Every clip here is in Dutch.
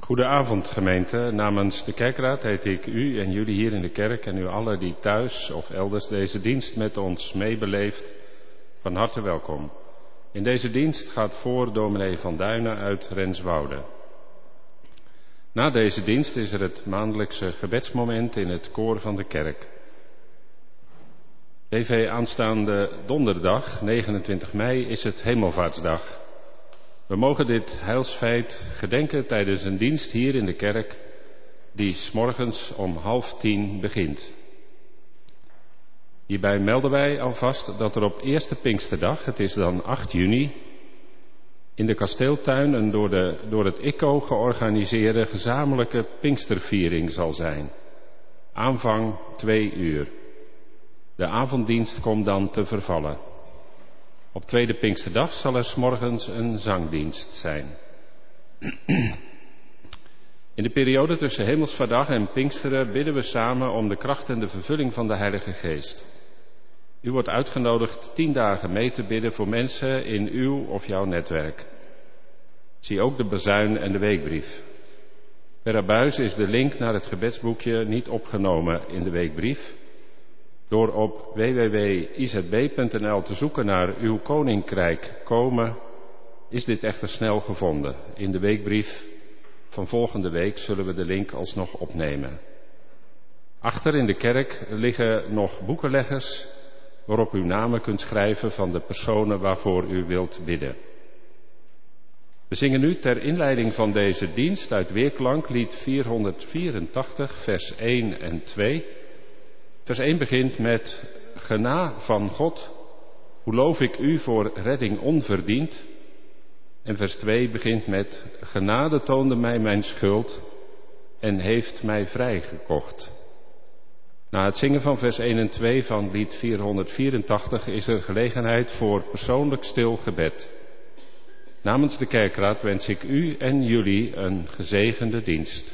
Goedenavond gemeente, namens de kerkraad heet ik u en jullie hier in de kerk en u allen die thuis of elders deze dienst met ons meebeleeft, van harte welkom. In deze dienst gaat voor dominee Van Duinen uit Renswoude. Na deze dienst is er het maandelijkse gebedsmoment in het koor van de kerk. BV aanstaande donderdag 29 mei is het Hemelvaartsdag. We mogen dit heilsfeit gedenken tijdens een dienst hier in de kerk die 's morgens om 9:30 begint. Hierbij melden wij alvast dat er op eerste Pinksterdag, het is dan 8 juni, in de kasteeltuin een door het ICO georganiseerde gezamenlijke Pinksterviering zal zijn. Aanvang 2 uur. De avonddienst komt dan te vervallen. Op tweede Pinksterdag zal er 's morgens een zangdienst zijn. In de periode tussen Hemelsvaardag en Pinksteren bidden we samen om de kracht en de vervulling van de Heilige Geest. U wordt uitgenodigd 10 dagen mee te bidden voor mensen in uw of jouw netwerk. Zie ook de bazuin en de weekbrief. Per abuis is de link naar het gebedsboekje niet opgenomen in de weekbrief. Door op www.izb.nl te zoeken naar uw koninkrijk komen, is dit echter snel gevonden. In de weekbrief van volgende week zullen we de link alsnog opnemen. Achter in de kerk liggen nog boekenleggers waarop u namen kunt schrijven van de personen waarvoor u wilt bidden. We zingen nu ter inleiding van deze dienst uit Weerklank lied 484, vers 1 en 2. Vers 1 begint met: Gena van God, hoe loof ik u voor redding onverdiend. En vers 2 begint met: Genade toonde mij mijn schuld en heeft mij vrijgekocht. Na het zingen van vers 1 en 2 van lied 484 is er gelegenheid voor persoonlijk stil gebed. Namens de kerkraad wens ik u en jullie een gezegende dienst.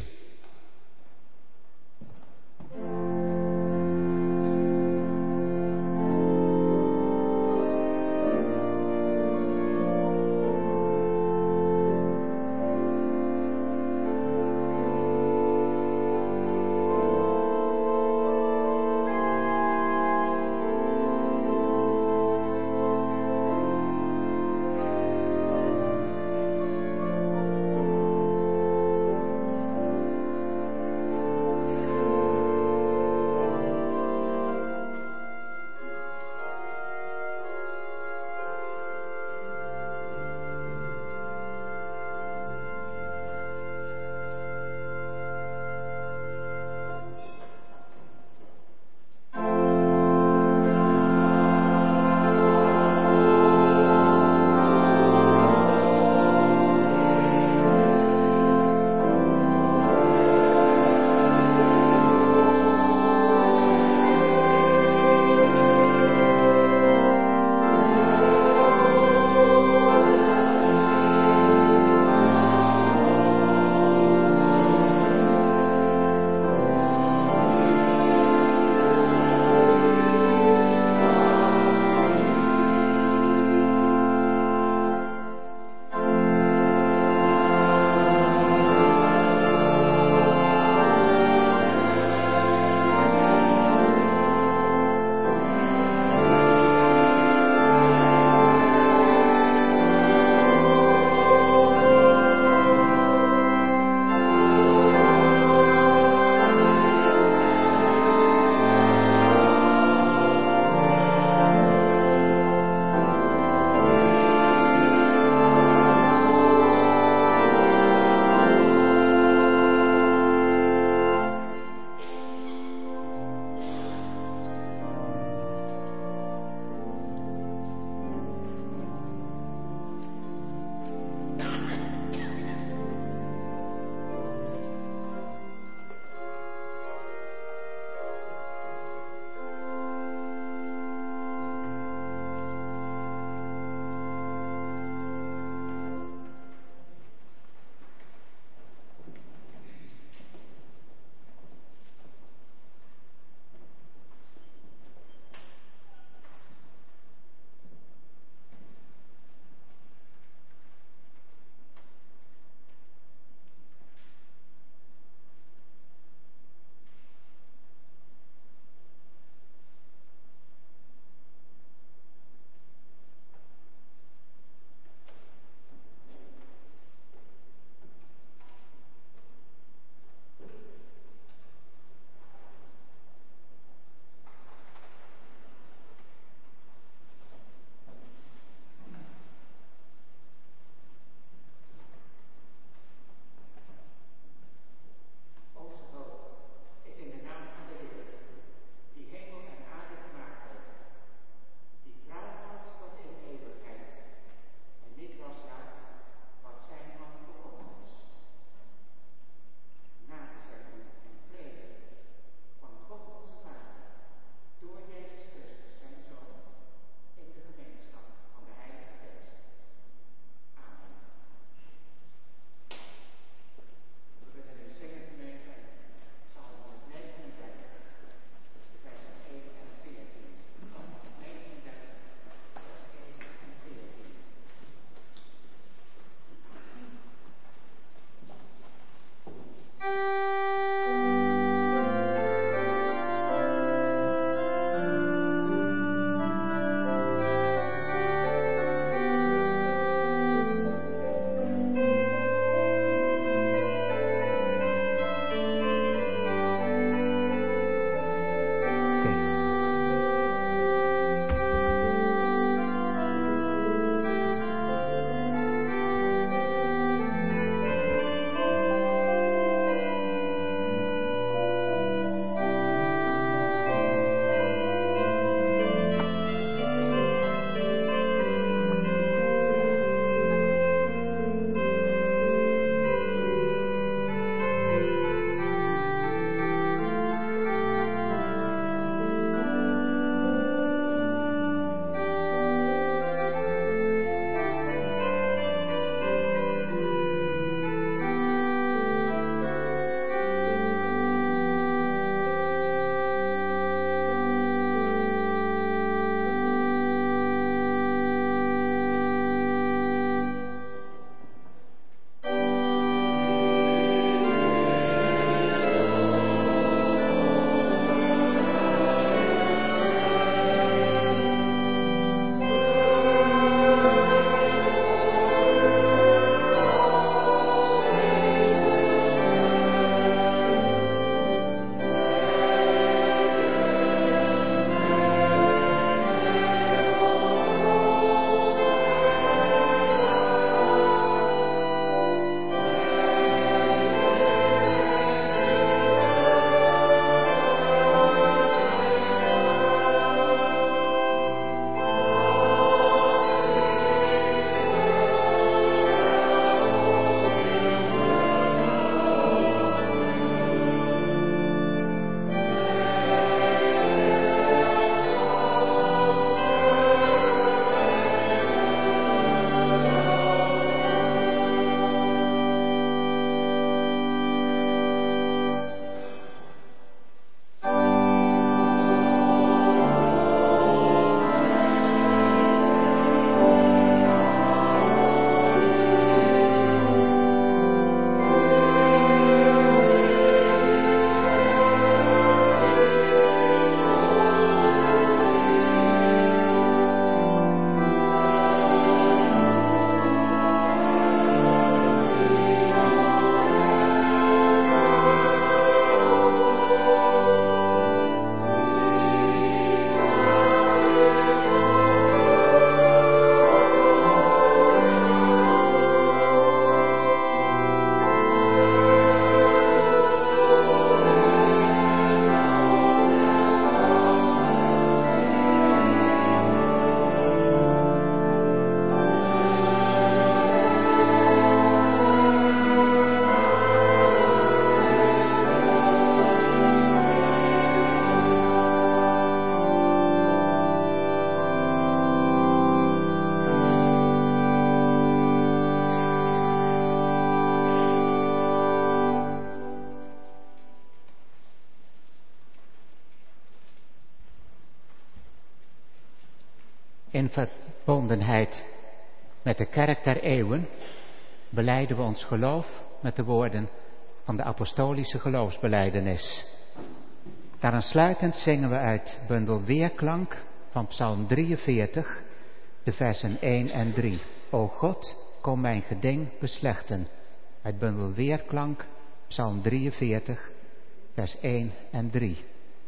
In verbondenheid met de kerk der eeuwen belijden we ons geloof met de woorden van de apostolische geloofsbelijdenis. Daaraansluitend zingen we uit bundel Weerklank van Psalm 43, de versen 1 en 3. O God, kom mijn geding beslechten. Uit bundel Weerklank, Psalm 43, vers 1 en 3.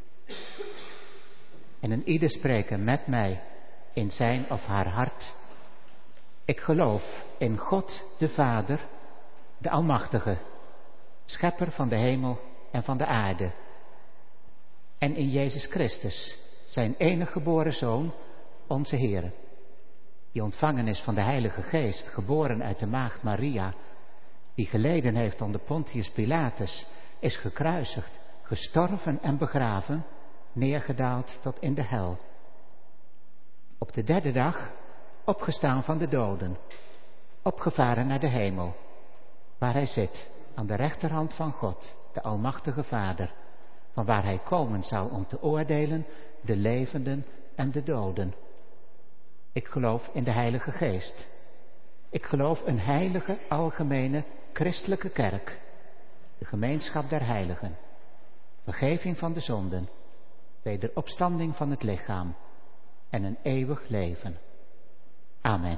En een ieder spreken met mij in zijn of haar hart. Ik geloof in God de Vader, de Almachtige, schepper van de hemel en van de aarde. En in Jezus Christus, zijn enige geboren Zoon, onze Heer, die ontvangen is van de Heilige Geest, geboren uit de maagd Maria, die geleden heeft onder Pontius Pilatus, is gekruisigd, gestorven en begraven, neergedaald tot in de hel. Op de derde dag opgestaan van de doden, opgevaren naar de hemel, waar hij zit aan de rechterhand van God, de Almachtige Vader, van waar hij komen zal om te oordelen de levenden en de doden. Ik geloof in de Heilige Geest. Ik geloof een heilige, algemene, christelijke kerk, de gemeenschap der heiligen, vergeving van de zonden, wederopstanding van het lichaam en een eeuwig leven. Amen.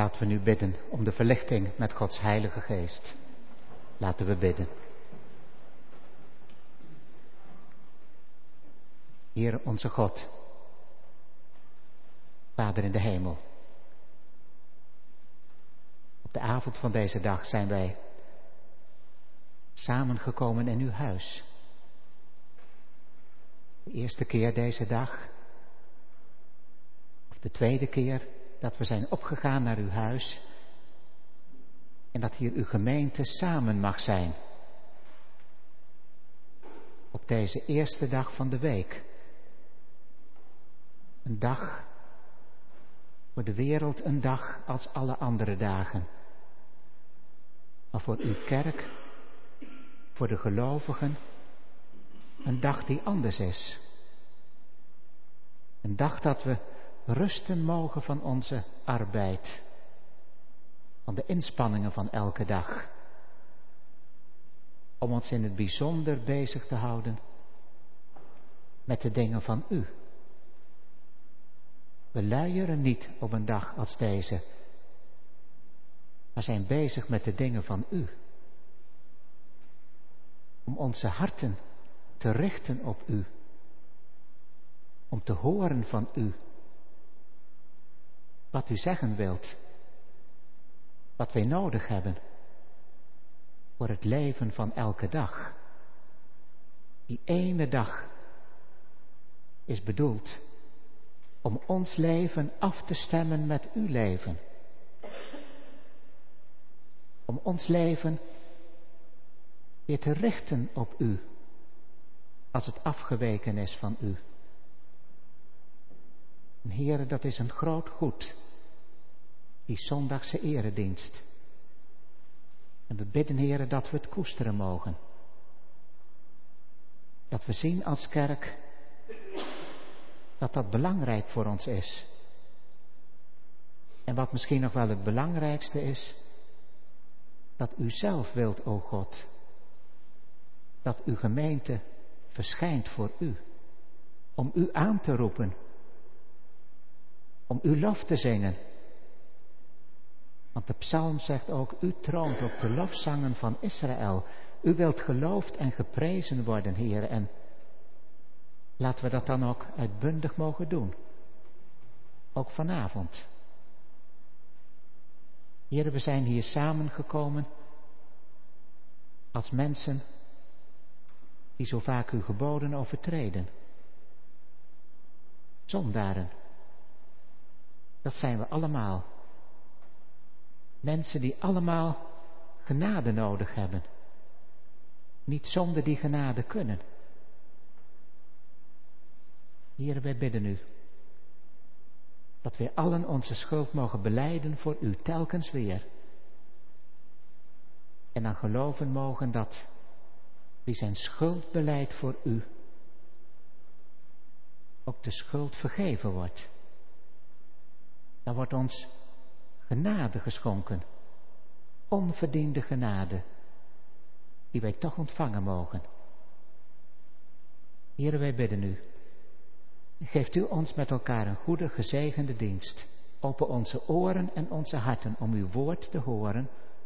Laten we nu bidden om de verlichting met Gods Heilige Geest. Laten we bidden. Heere onze God, Vader in de hemel. Op de avond van deze dag zijn wij samengekomen in uw huis. De eerste keer deze dag, of de tweede keer dat we zijn opgegaan naar uw huis en dat hier uw gemeente samen mag zijn. Op deze eerste dag van de week. Een dag voor de wereld, een dag als alle andere dagen. Maar voor uw kerk, voor de gelovigen, een dag die anders is. Een dag dat we rusten mogen van onze arbeid, van de inspanningen van elke dag. Om ons in het bijzonder bezig te houden met de dingen van u. We luieren niet op een dag als deze, maar zijn bezig met de dingen van u. Om onze harten te richten op u. Om te horen van u. Wat u zeggen wilt. Wat wij nodig hebben. Voor het leven van elke dag. Die ene dag is bedoeld om ons leven af te stemmen met uw leven. Om ons leven weer te richten op u, als het afgeweken is van u. En Heere, dat is een groot goed, die zondagse eredienst. En we bidden, Heere, dat we het koesteren mogen. Dat we zien als kerk dat dat belangrijk voor ons is. En wat misschien nog wel het belangrijkste is, dat u zelf wilt, o God, dat uw gemeente verschijnt voor u, om u aan te roepen, om uw lof te zingen. Want de psalm zegt ook, u troont op de lofzangen van Israël. U wilt geloofd en geprezen worden, Heer, en laten we dat dan ook uitbundig mogen doen. Ook vanavond. Heer, we zijn hier samengekomen als mensen die zo vaak uw geboden overtreden. Zondaren. Dat zijn we allemaal. Mensen die allemaal genade nodig hebben. Niet zonder die genade kunnen. Heer, wij bidden u dat wij allen onze schuld mogen belijden voor u telkens weer. En dan geloven mogen dat wie zijn schuld belijdt voor u, ook de schuld vergeven wordt. Dan wordt ons genade geschonken, onverdiende genade, die wij toch ontvangen mogen. Heer, wij bidden u, geeft u ons met elkaar een goede, gezegende dienst. Open onze oren en onze harten om uw woord te horen,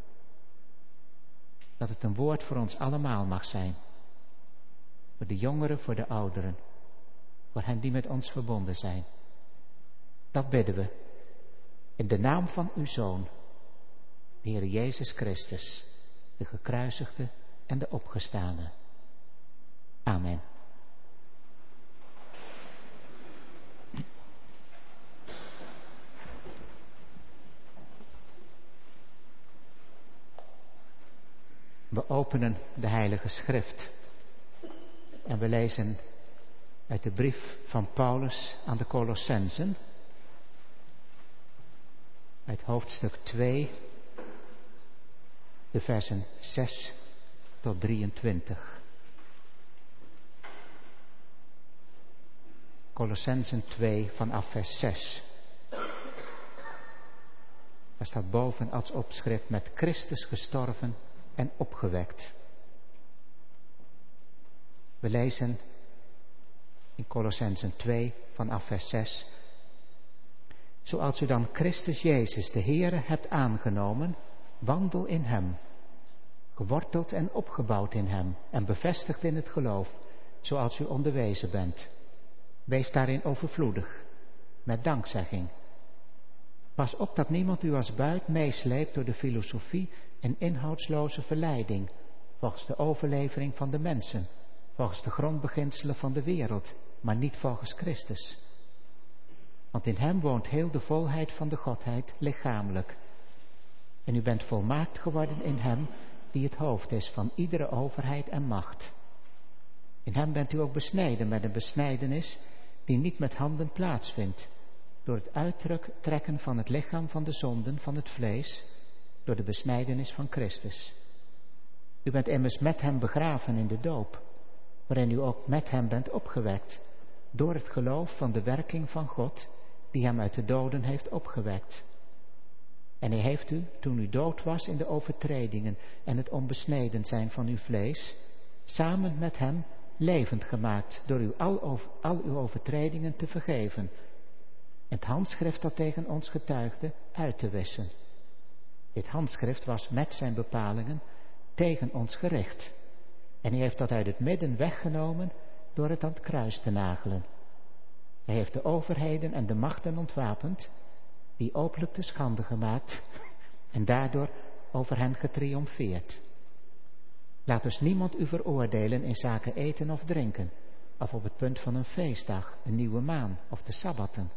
dat het een woord voor ons allemaal mag zijn. Voor de jongeren, voor de ouderen, voor hen die met ons verbonden zijn. Dat bidden we in de naam van uw Zoon, de Heer Jezus Christus, de gekruisigde en de opgestane. Amen. We openen de Heilige Schrift en we lezen uit de brief van Paulus aan de Colossensen, uit hoofdstuk 2, de versen 6 tot 23. Colossensen 2 vanaf vers 6. Er staat boven als opschrift: met Christus gestorven en opgewekt. We lezen in Colossensen 2 vanaf vers 6. Zoals u dan Christus Jezus, de Heere, hebt aangenomen, wandel in hem. Geworteld en opgebouwd in hem en bevestigd in het geloof, zoals u onderwezen bent. Wees daarin overvloedig, met dankzegging. Pas op dat niemand u als buit meesleept door de filosofie en inhoudsloze verleiding, volgens de overlevering van de mensen, volgens de grondbeginselen van de wereld, maar niet volgens Christus. Want in hem woont heel de volheid van de Godheid lichamelijk. En u bent volmaakt geworden in hem die het hoofd is van iedere overheid en macht. In hem bent u ook besneden met een besnijdenis die niet met handen plaatsvindt, door het uittrekken van het lichaam van de zonden van het vlees, door de besnijdenis van Christus. U bent immers met hem begraven in de doop, waarin u ook met hem bent opgewekt, door het geloof van de werking van God, die hem uit de doden heeft opgewekt. En hij heeft u, toen u dood was in de overtredingen en het onbesneden zijn van uw vlees, samen met hem levend gemaakt, door u al uw overtredingen te vergeven, en het handschrift dat tegen ons getuigde uit te wissen. Dit handschrift was met zijn bepalingen tegen ons gericht, en hij heeft dat uit het midden weggenomen door het aan het kruis te nagelen. Hij heeft de overheden en de machten ontwapend, die openlijk te schande gemaakt en daardoor over hen getriomfeerd. Laat dus niemand u veroordelen in zaken eten of drinken, of op het punt van een feestdag, een nieuwe maan of de sabbatten.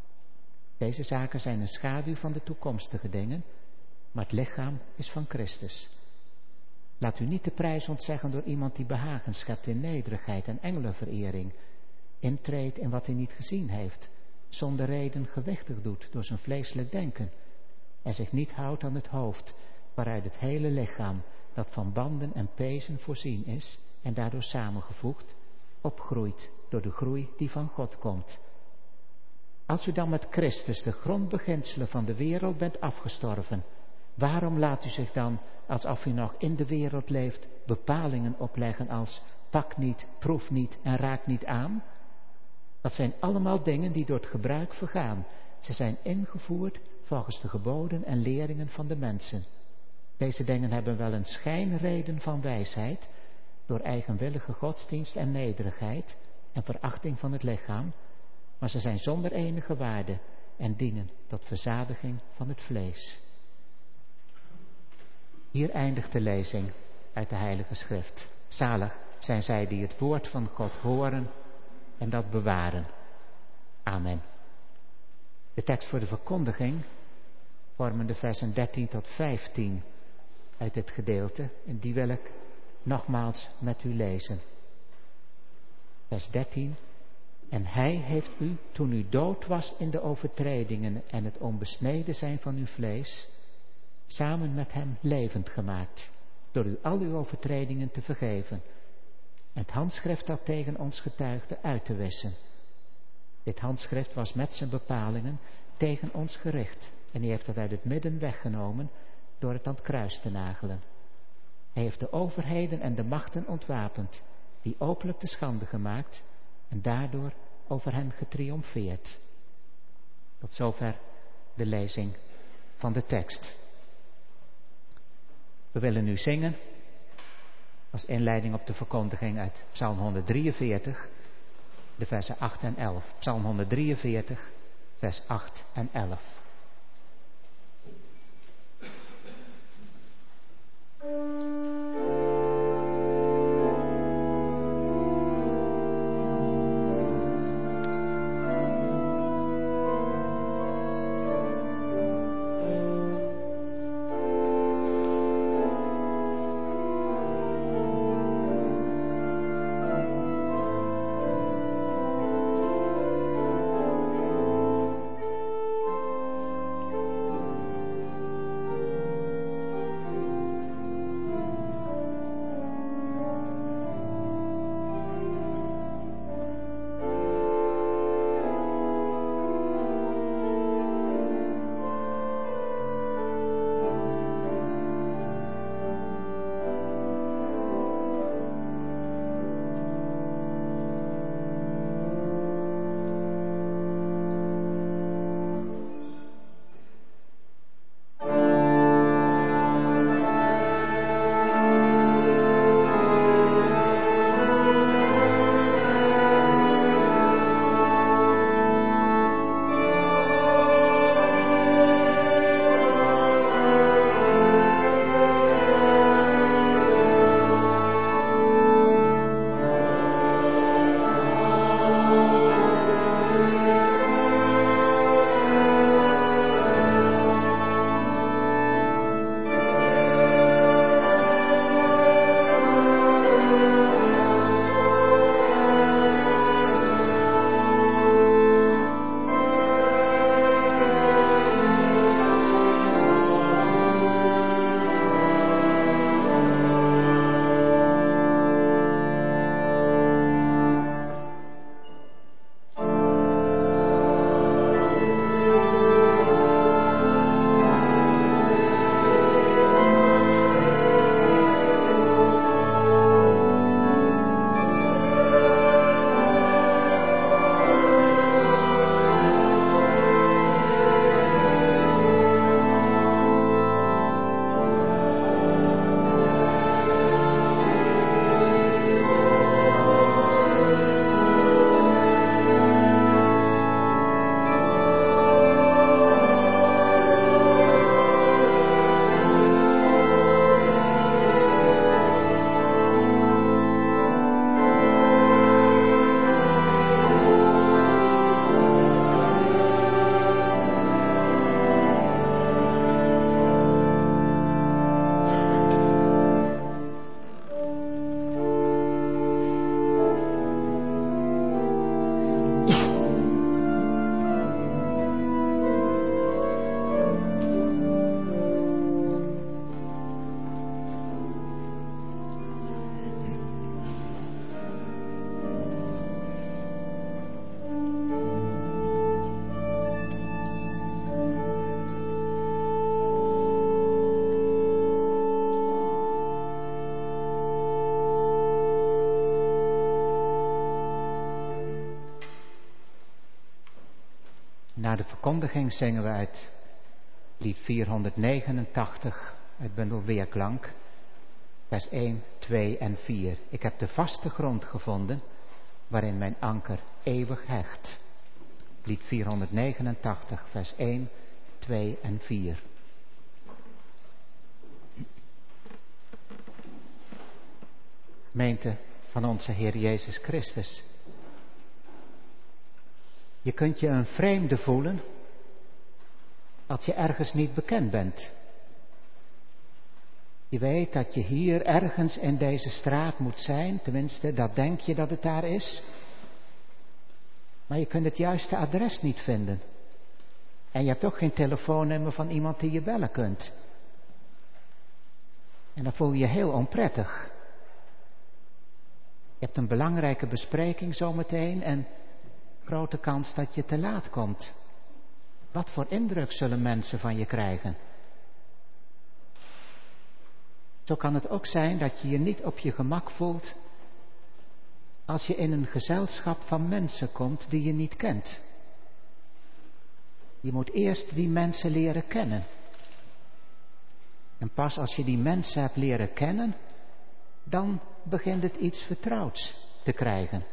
Deze zaken zijn een schaduw van de toekomstige dingen, maar het lichaam is van Christus. Laat u niet de prijs ontzeggen door iemand die behagen schept in nederigheid en engelenverering, intreedt in wat hij niet gezien heeft, zonder reden gewichtig doet door zijn vleeselijk denken en zich niet houdt aan het hoofd, waaruit het hele lichaam, dat van banden en pezen voorzien is en daardoor samengevoegd, opgroeit door de groei die van God komt. Als u dan met Christus de grondbeginselen van de wereld bent afgestorven, waarom laat u zich dan, alsof u nog in de wereld leeft, bepalingen opleggen als pak niet, proef niet en raak niet aan? Dat zijn allemaal dingen die door het gebruik vergaan. Ze zijn ingevoerd volgens de geboden en leringen van de mensen. Deze dingen hebben wel een schijnreden van wijsheid, door eigenwillige godsdienst en nederigheid en verachting van het lichaam, maar ze zijn zonder enige waarde en dienen tot verzadiging van het vlees. Hier eindigt de lezing uit de Heilige Schrift. Zalig zijn zij die het woord van God horen en dat bewaren. Amen. De tekst voor de verkondiging vormen de versen 13 tot 15 uit dit gedeelte en die wil ik nogmaals met u lezen. Vers 13. En hij heeft u, toen u dood was in de overtredingen en het onbesneden zijn van uw vlees, samen met hem levend gemaakt, door u al uw overtredingen te vergeven en het handschrift dat tegen ons getuigde uit te wissen. Dit handschrift was met zijn bepalingen tegen ons gericht en hij heeft het uit het midden weggenomen door het aan het kruis te nagelen. Hij heeft de overheden en de machten ontwapend, die openlijk te schande gemaakt en daardoor over hen getriomfeerd. Tot zover de lezing van de tekst. We willen nu zingen als inleiding op de verkondiging uit Psalm 143, de versen 8 en 11. Psalm 143, vers 8 en 11. Na de verkondiging zingen we uit lied 489 uit bundel Weerklank, vers 1, 2 en 4. Ik heb de vaste grond gevonden waarin mijn anker eeuwig hecht. Lied 489, vers 1, 2 en 4. Gemeente van onze Heer Jezus Christus. Je kunt je een vreemde voelen als je ergens niet bekend bent. Je weet dat je hier ergens in deze straat moet zijn, tenminste dat denk je dat het daar is. Maar je kunt het juiste adres niet vinden. En je hebt ook geen telefoonnummer van iemand die je bellen kunt. En dan voel je je heel onprettig. Je hebt een belangrijke bespreking zometeen en grote kans dat je te laat komt. Wat voor indruk zullen mensen van je krijgen? Zo kan het ook zijn dat je je niet op je gemak voelt als je in een gezelschap van mensen komt die je niet kent. Je moet eerst die mensen leren kennen. En pas als je die mensen hebt leren kennen, dan begint het iets vertrouwds te krijgen.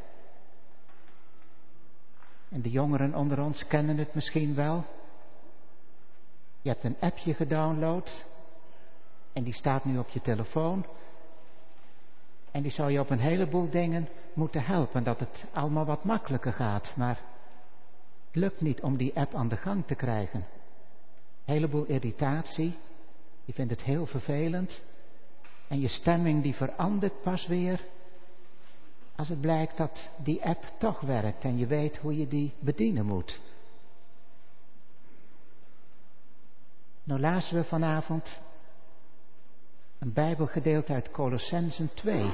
En de jongeren onder ons kennen het misschien wel. Je hebt een appje gedownload en die staat nu op je telefoon. En die zou je op een heleboel dingen moeten helpen, dat het allemaal wat makkelijker gaat. Maar het lukt niet om die app aan de gang te krijgen. Een heleboel irritatie, je vindt het heel vervelend. En je stemming die verandert pas weer als het blijkt dat die app toch werkt en je weet hoe je die bedienen moet. Nou lazen we vanavond een Bijbelgedeelte uit Kolossenzen 2.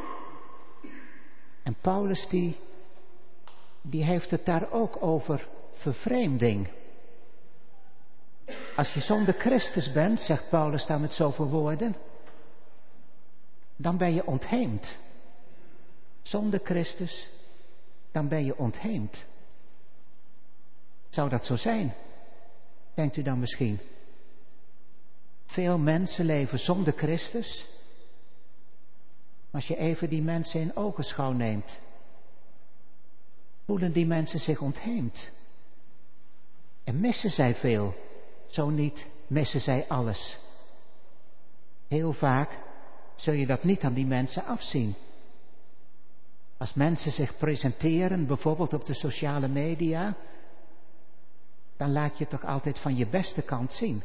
En Paulus die heeft het daar ook over vervreemding. Als je zonder Christus bent, zegt Paulus daar met zoveel woorden, dan ben je ontheemd. Zonder Christus, dan ben je ontheemd. Zou dat zo zijn? Denkt u dan misschien? Veel mensen leven zonder Christus. Maar als je even die mensen in ogenschouw neemt, voelen die mensen zich ontheemd. En missen zij veel, zo niet missen zij alles. Heel vaak zul je dat niet aan die mensen afzien. Als mensen zich presenteren, bijvoorbeeld op de sociale media, dan laat je toch altijd van je beste kant zien.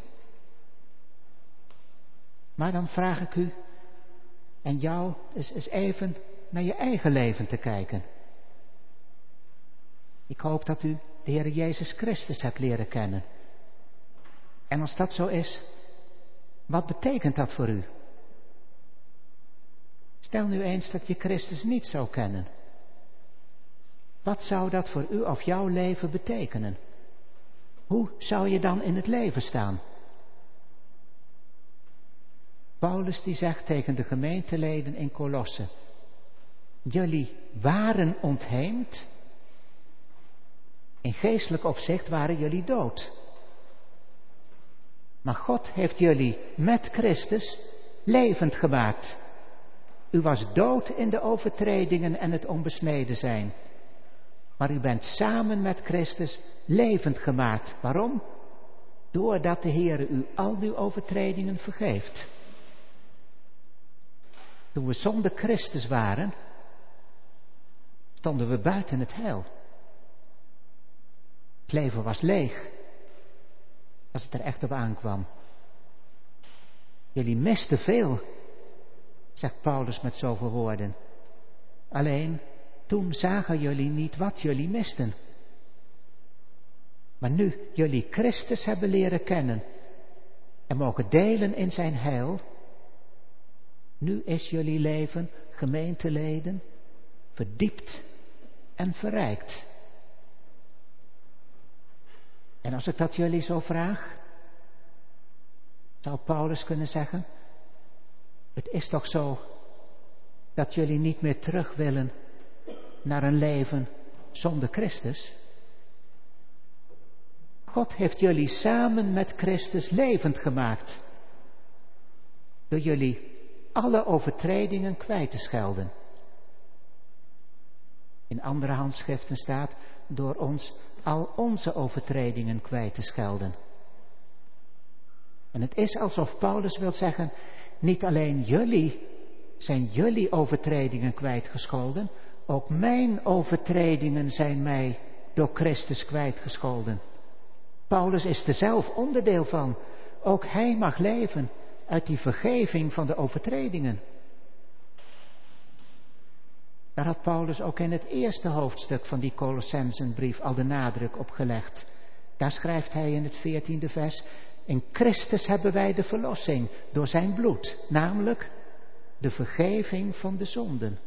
Maar dan vraag ik u en jou eens even naar je eigen leven te kijken. Ik hoop dat u de Heer Jezus Christus hebt leren kennen. En als dat zo is, wat betekent dat voor u? Stel nu eens dat je Christus niet zou kennen. Wat zou dat voor u of jouw leven betekenen? Hoe zou je dan in het leven staan? Paulus die zegt tegen de gemeenteleden in Kolosse: jullie waren ontheemd. In geestelijk opzicht waren jullie dood. Maar God heeft jullie met Christus levend gemaakt. U was dood in de overtredingen en het onbesneden zijn. Maar u bent samen met Christus levend gemaakt. Waarom? Doordat de Heere u al uw overtredingen vergeeft. Toen we zonder Christus waren, stonden we buiten het heil. Het leven was leeg, als het er echt op aankwam. Jullie misten veel, zegt Paulus met zoveel woorden. Alleen, toen zagen jullie niet wat jullie misten. Maar nu jullie Christus hebben leren kennen en mogen delen in zijn heil, nu is jullie leven, gemeenteleden, verdiept en verrijkt. En als ik dat jullie zo vraag, zou Paulus kunnen zeggen: het is toch zo dat jullie niet meer terug willen naar een leven zonder Christus? God heeft jullie samen met Christus levend gemaakt. Door jullie alle overtredingen kwijt te schelden. In andere handschriften staat, door ons al onze overtredingen kwijt te schelden. En het is alsof Paulus wil zeggen, niet alleen jullie zijn jullie overtredingen kwijtgescholden, ook mijn overtredingen zijn mij door Christus kwijtgescholden. Paulus is er zelf onderdeel van. Ook hij mag leven uit die vergeving van de overtredingen. Daar had Paulus ook in het eerste hoofdstuk van die Colossensenbrief al de nadruk op gelegd. Daar schrijft hij in het 14e vers, in Christus hebben wij de verlossing door zijn bloed, namelijk de vergeving van de zonden.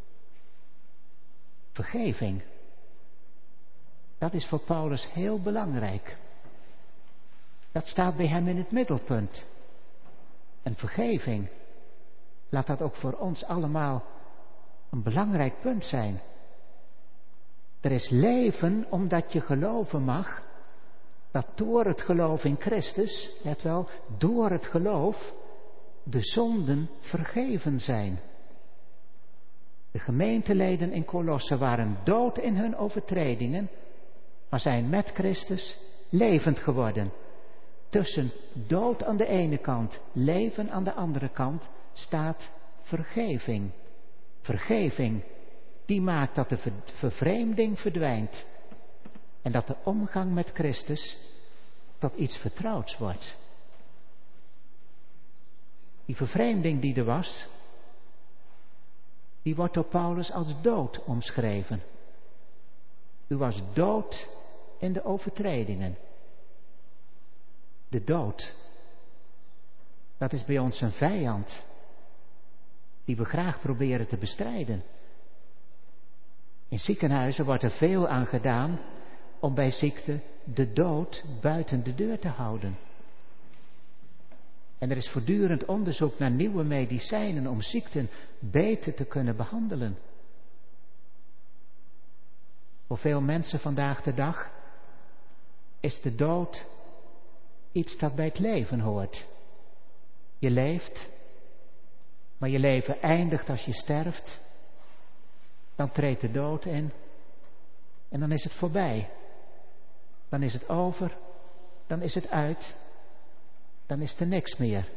Vergeving. Dat is voor Paulus heel belangrijk. Dat staat bij hem in het middelpunt. En vergeving, laat dat ook voor ons allemaal een belangrijk punt zijn. Er is leven omdat je geloven mag, dat door het geloof in Christus, let wel, door het geloof, de zonden vergeven zijn. De gemeenteleden in Kolosse waren dood in hun overtredingen, maar zijn met Christus levend geworden. Tussen dood aan de ene kant, leven aan de andere kant, staat vergeving. Vergeving, die maakt dat de vervreemding verdwijnt en dat de omgang met Christus tot iets vertrouwds wordt. Die vervreemding die er was, die wordt door Paulus als dood omschreven. U was dood in de overtredingen. De dood, dat is bij ons een vijand die we graag proberen te bestrijden. In ziekenhuizen wordt er veel aan gedaan om bij ziekte de dood buiten de deur te houden. En er is voortdurend onderzoek naar nieuwe medicijnen om ziekten beter te kunnen behandelen. Voor veel mensen vandaag de dag is de dood iets dat bij het leven hoort. Je leeft, maar je leven eindigt als je sterft. Dan treedt de dood in en dan is het voorbij. Dan is het over, dan is het uit, dan is er niks meer.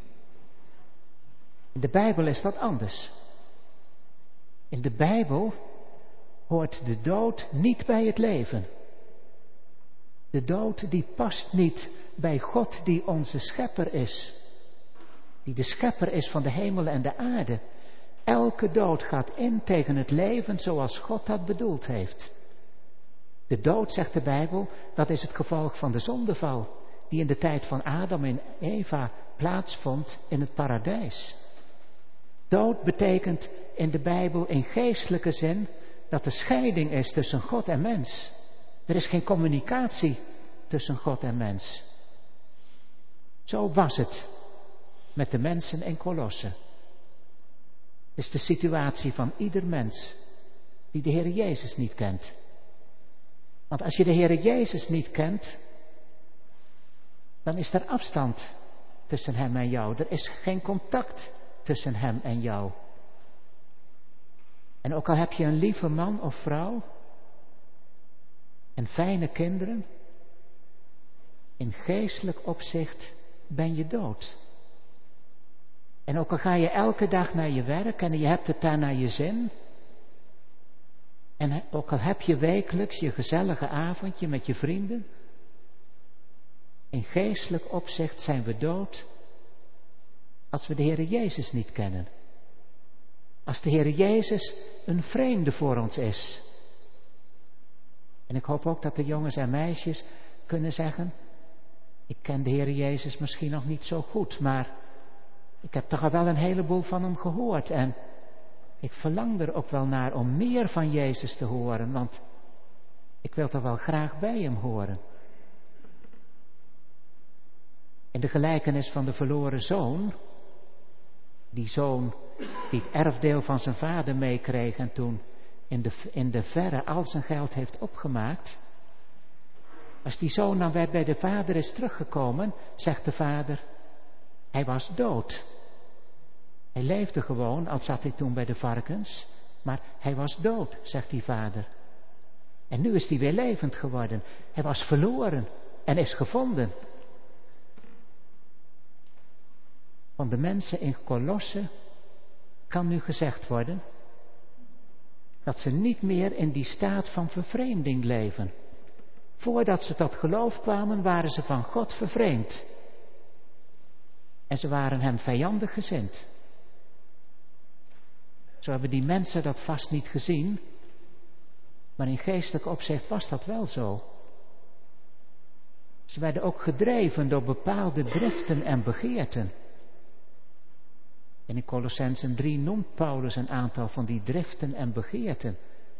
In de Bijbel is dat anders. In de Bijbel hoort de dood niet bij het leven. De dood die past niet bij God die onze schepper is. Die de schepper is van de hemel en de aarde. Elke dood gaat in tegen het leven zoals God dat bedoeld heeft. De dood, zegt de Bijbel, dat is het gevolg van de zondeval, die in de tijd van Adam en Eva plaatsvond in het paradijs. Dood betekent in de Bijbel in geestelijke zin dat er scheiding is tussen God en mens. Er is geen communicatie tussen God en mens. Zo was het met de mensen in Kolosse. Het is de situatie van ieder mens die de Heer Jezus niet kent. Want als je de Heer Jezus niet kent, dan is er afstand tussen Hem en jou. Er is geen contact tussen Hem en jou. En ook al heb je een lieve man of vrouw en fijne kinderen, in geestelijk opzicht ben je dood. En ook al ga je elke dag naar je werk en je hebt het daar naar je zin, en ook al heb je wekelijks je gezellige avondje met je vrienden, in geestelijk opzicht zijn we dood als we de Heere Jezus niet kennen. Als de Heere Jezus een vreemde voor ons is. En ik hoop ook dat de jongens en meisjes kunnen zeggen, ik ken de Heere Jezus misschien nog niet zo goed, maar ik heb toch al wel een heleboel van hem gehoord en ik verlang er ook wel naar om meer van Jezus te horen, want ik wil toch wel graag bij hem horen. In de gelijkenis van de verloren zoon, die zoon die het erfdeel van zijn vader meekreeg en toen in de verre al zijn geld heeft opgemaakt, Als die zoon dan weer bij de vader is teruggekomen, zegt de vader, hij was dood. Hij leefde gewoon, al zat hij toen bij de varkens, maar hij was dood, zegt die vader. En nu is hij weer levend geworden. Hij was verloren en is gevonden. Van de mensen in Kolosse kan nu gezegd worden dat ze niet meer in die staat van vervreemding leven. Voordat ze tot geloof kwamen, waren ze van God vervreemd. En ze waren hem vijandig gezind. Zo hebben die mensen dat vast niet gezien, maar in geestelijk opzicht was dat wel zo. Ze werden ook gedreven door bepaalde driften en begeerten. En in Kolossenzen 3 noemt Paulus een aantal van die driften en begeerten.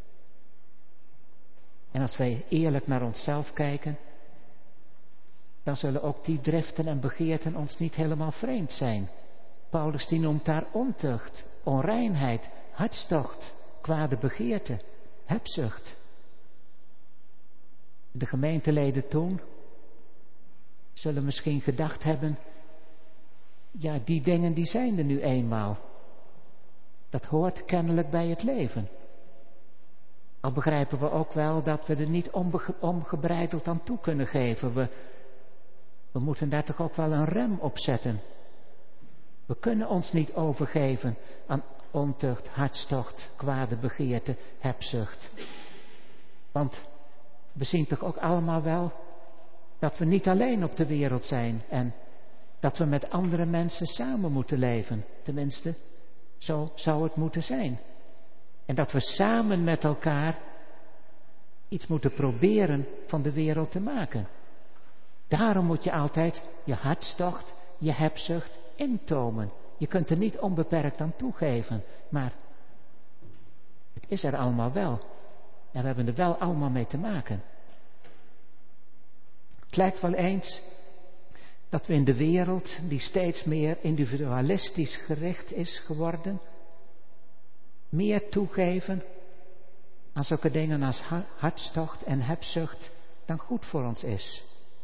En als wij eerlijk naar onszelf kijken, dan zullen ook die driften en begeerten ons niet helemaal vreemd zijn. Paulus die noemt daar ontucht, onreinheid, hartstocht, kwade begeerte, hebzucht. De gemeenteleden toen zullen misschien gedacht hebben, ja, die dingen die zijn er nu eenmaal. Dat hoort kennelijk bij het leven. Al begrijpen we ook wel dat we er niet ongebreideld aan toe kunnen geven. We moeten daar toch ook wel een rem op zetten. We kunnen ons niet overgeven aan ontucht, hartstocht, kwade begeerte, hebzucht. Want we zien toch ook allemaal wel dat we niet alleen op de wereld zijn en dat we met andere mensen samen moeten leven. Tenminste, zo zou het moeten zijn. En dat we samen met elkaar iets moeten proberen van de wereld te maken. Daarom moet je altijd je hartstocht, je hebzucht intomen. Je kunt er niet onbeperkt aan toegeven, maar het is er allemaal wel. En we hebben er wel allemaal mee te maken. Het lijkt wel eens dat we in de wereld, die steeds meer individualistisch gericht is geworden, meer toegeven aan zulke dingen als hartstocht en hebzucht dan goed voor ons is.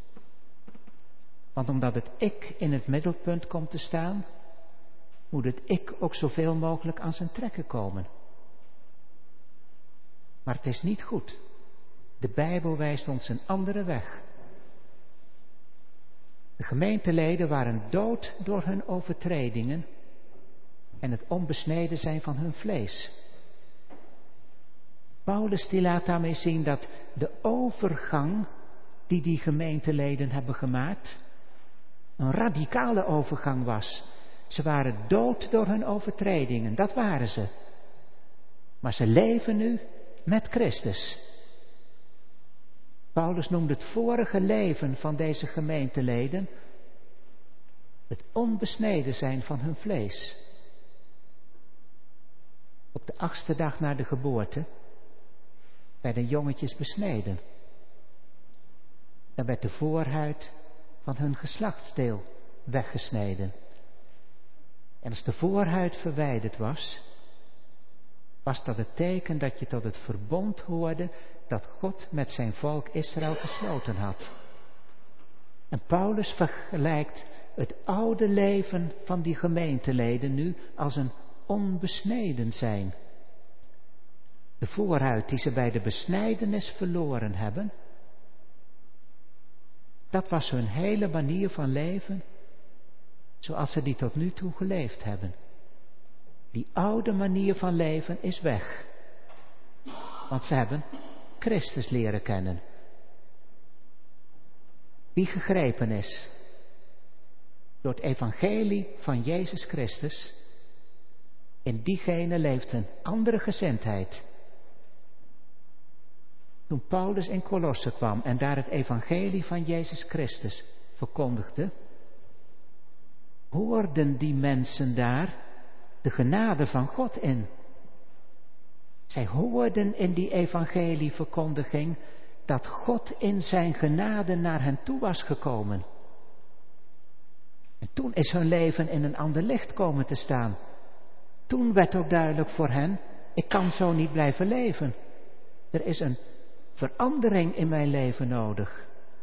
Want omdat het ik in het middelpunt komt te staan, moet het ik ook zoveel mogelijk aan zijn trekken komen. Maar het is niet goed. De Bijbel wijst ons een andere weg. De gemeenteleden waren dood door hun overtredingen en het onbesneden zijn van hun vlees. Paulus die laat daarmee zien dat de overgang die gemeenteleden hebben gemaakt, een radicale overgang was. Ze waren dood door hun overtredingen, dat waren ze. Maar ze leven nu met Christus. Paulus noemde het vorige leven van deze gemeenteleden het onbesneden zijn van hun vlees. Op de 8e dag na de geboorte werden jongetjes besneden. Dan werd de voorhuid van hun geslachtsdeel weggesneden. En als de voorhuid verwijderd was, was dat het teken dat je tot het verbond hoorde dat God met zijn volk Israël gesloten had. En Paulus vergelijkt het oude leven van die gemeenteleden nu als een onbesneden zijn. De voorhuid die ze bij de besnijdenis verloren hebben, dat was hun hele manier van leven, zoals ze die tot nu toe geleefd hebben. Die oude manier van leven is weg. Want ze hebben Christus leren kennen. Wie gegrepen is door het evangelie van Jezus Christus, in diegene leeft een andere gezindheid. Toen Paulus in Kolosse kwam en daar het evangelie van Jezus Christus verkondigde, hoorden die mensen daar de genade van God in. Zij hoorden in die evangelieverkondiging dat God in zijn genade naar hen toe was gekomen. En toen is hun leven in een ander licht komen te staan. Toen werd ook duidelijk voor hen, ik kan zo niet blijven leven. Er is een verandering in mijn leven nodig.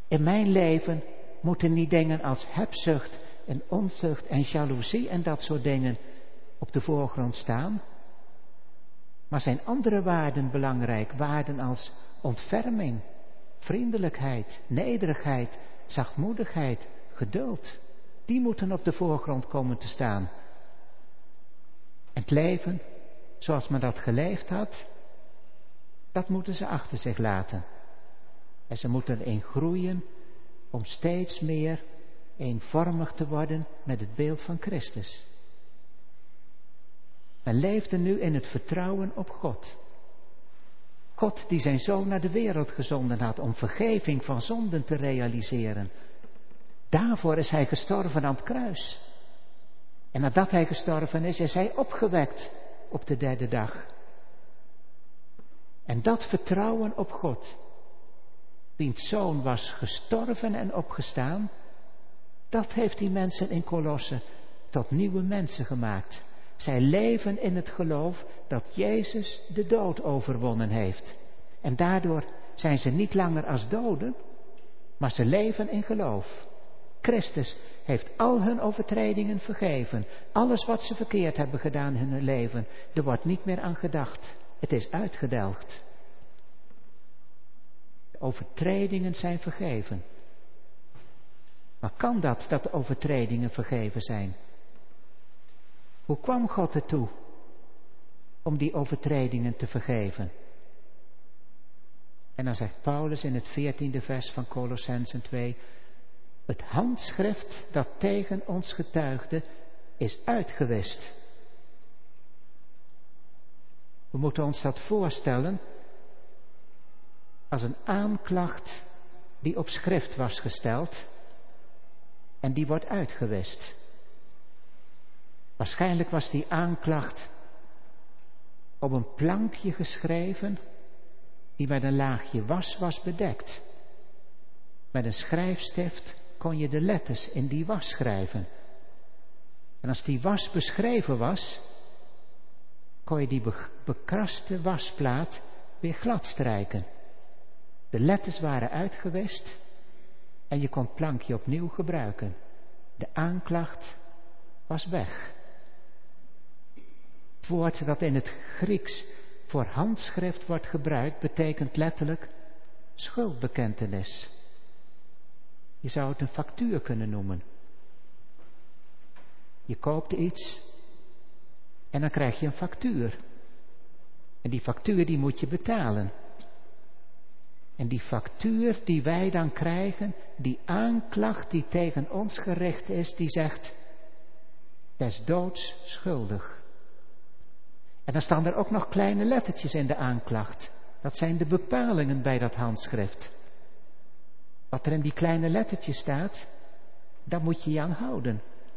In mijn leven moeten niet dingen als hebzucht en ontucht en jaloezie en dat soort dingen op de voorgrond staan. Maar zijn andere waarden belangrijk, waarden als ontferming, vriendelijkheid, nederigheid, zachtmoedigheid, geduld. Die moeten op de voorgrond komen te staan. En het leven, zoals men dat geleefd had, dat moeten ze achter zich laten. En ze moeten erin groeien om steeds meer eenvormig te worden met het beeld van Christus. Men leefde nu in het vertrouwen op God. God die zijn Zoon naar de wereld gezonden had om vergeving van zonden te realiseren. Daarvoor is hij gestorven aan het kruis. En nadat hij gestorven is hij opgewekt op de derde dag. En dat vertrouwen op God, wiens Zoon was gestorven en opgestaan, dat heeft die mensen in Kolosse tot nieuwe mensen gemaakt. Zij leven in het geloof dat Jezus de dood overwonnen heeft. En daardoor zijn ze niet langer als doden, maar ze leven in geloof. Christus heeft al hun overtredingen vergeven. Alles wat ze verkeerd hebben gedaan in hun leven, er wordt niet meer aan gedacht. Het is uitgedelgd. De overtredingen zijn vergeven. Maar kan dat de overtredingen vergeven zijn? Hoe kwam God ertoe om die overtredingen te vergeven? En dan zegt Paulus in het 14e vers van Kolossenzen 2... Het handschrift dat tegen ons getuigde is uitgewist. We moeten ons dat voorstellen als een aanklacht die op schrift was gesteld en die wordt uitgewist. Waarschijnlijk was die aanklacht op een plankje geschreven die met een laagje was bedekt. Met een schrijfstift kon je de letters in die was schrijven. En als die was beschreven was, kon je die bekraste wasplaat weer glad strijken. De letters waren uitgewist en je kon het plankje opnieuw gebruiken. De aanklacht was weg. Het woord dat in het Grieks voor handschrift wordt gebruikt, betekent letterlijk schuldbekentenis. Je zou het een factuur kunnen noemen. Je koopt iets en dan krijg je een factuur. En die factuur die moet je betalen. En die factuur die wij dan krijgen, die aanklacht die tegen ons gericht is, die zegt, des doods schuldig. En dan staan er ook nog kleine lettertjes in de aanklacht. Dat zijn de bepalingen bij dat handschrift. Wat er in die kleine lettertjes staat, daar moet je je aan houden.